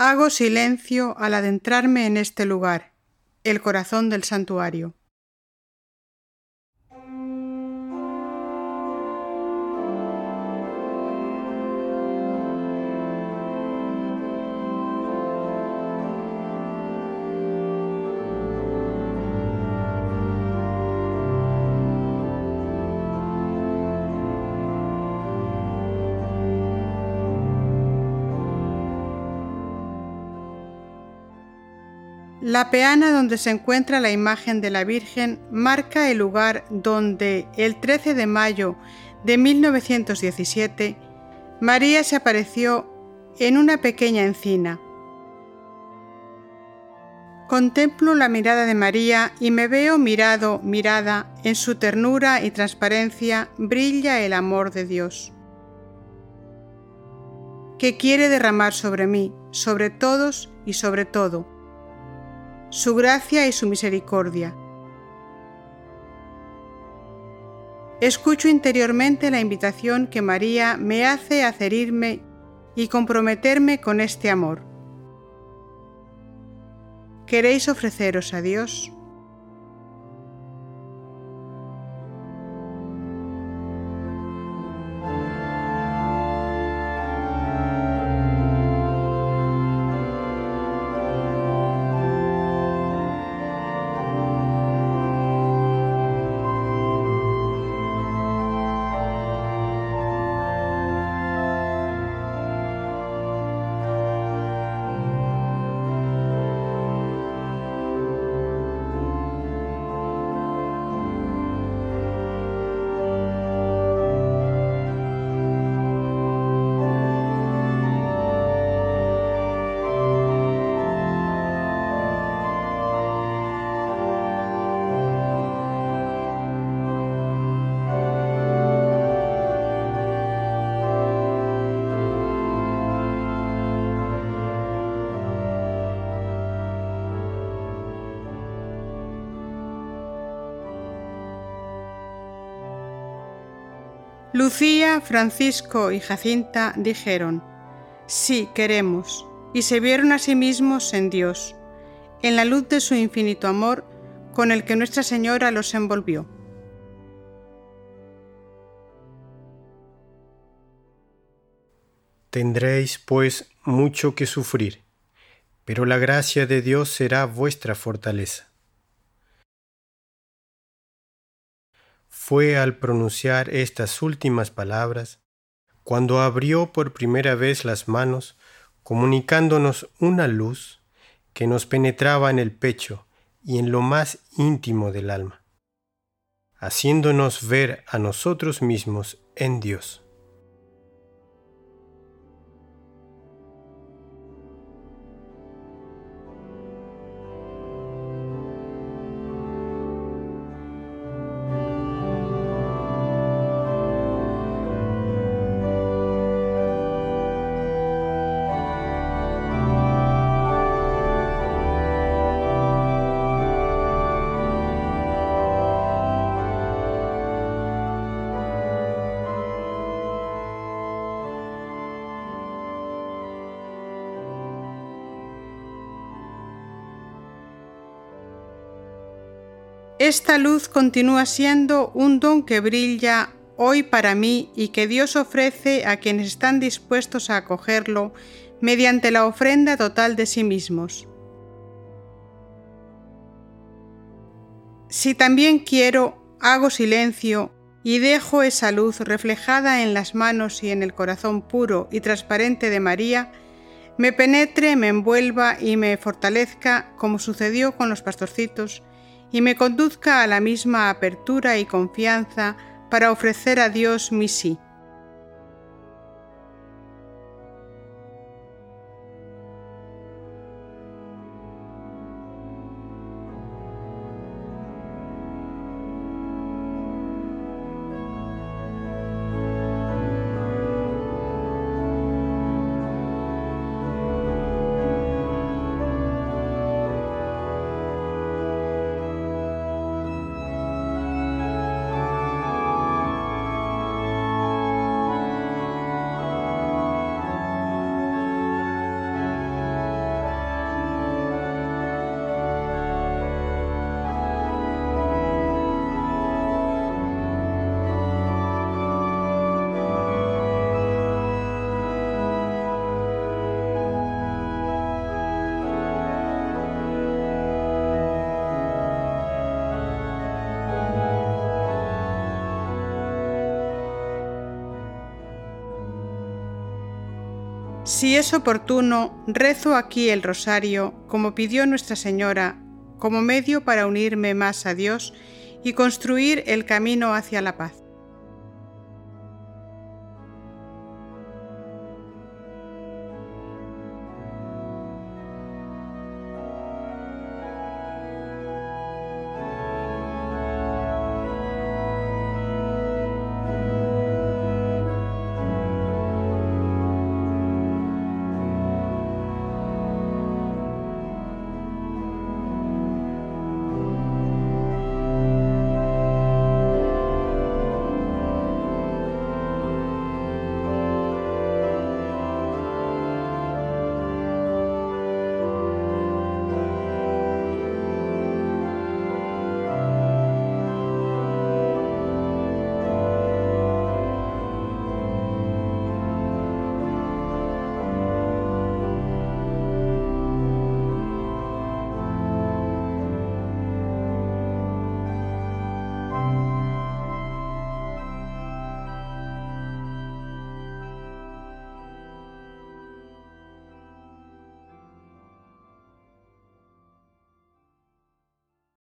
Hago silencio al adentrarme en este lugar, el corazón del santuario. La peana donde se encuentra la imagen de la Virgen marca el lugar donde, el 13 de mayo de 1917, María se apareció en una pequeña encina. Contemplo la mirada de María y me veo mirada, en su ternura y transparencia brilla el amor de Dios, que quiere derramar sobre mí, sobre todos y sobre todo, su gracia y su misericordia. Escucho interiormente la invitación que María me hace a adherirme y comprometerme con este amor. ¿Queréis ofreceros a Dios? Lucía, Francisco y Jacinta dijeron: sí, queremos, y se vieron a sí mismos en Dios, en la luz de su infinito amor con el que Nuestra Señora los envolvió. Tendréis, pues, mucho que sufrir, pero la gracia de Dios será vuestra fortaleza. Fue al pronunciar estas últimas palabras cuando abrió por primera vez las manos, comunicándonos una luz que nos penetraba en el pecho y en lo más íntimo del alma, haciéndonos ver a nosotros mismos en Dios. Esta luz continúa siendo un don que brilla hoy para mí y que Dios ofrece a quienes están dispuestos a acogerlo mediante la ofrenda total de sí mismos. Si también quiero, hago silencio y dejo esa luz reflejada en las manos y en el corazón puro y transparente de María, me penetre, me envuelva y me fortalezca como sucedió con los pastorcitos, y me conduzca a la misma apertura y confianza para ofrecer a Dios mi sí. Si es oportuno, rezo aquí el rosario, como pidió Nuestra Señora, como medio para unirme más a Dios y construir el camino hacia la paz.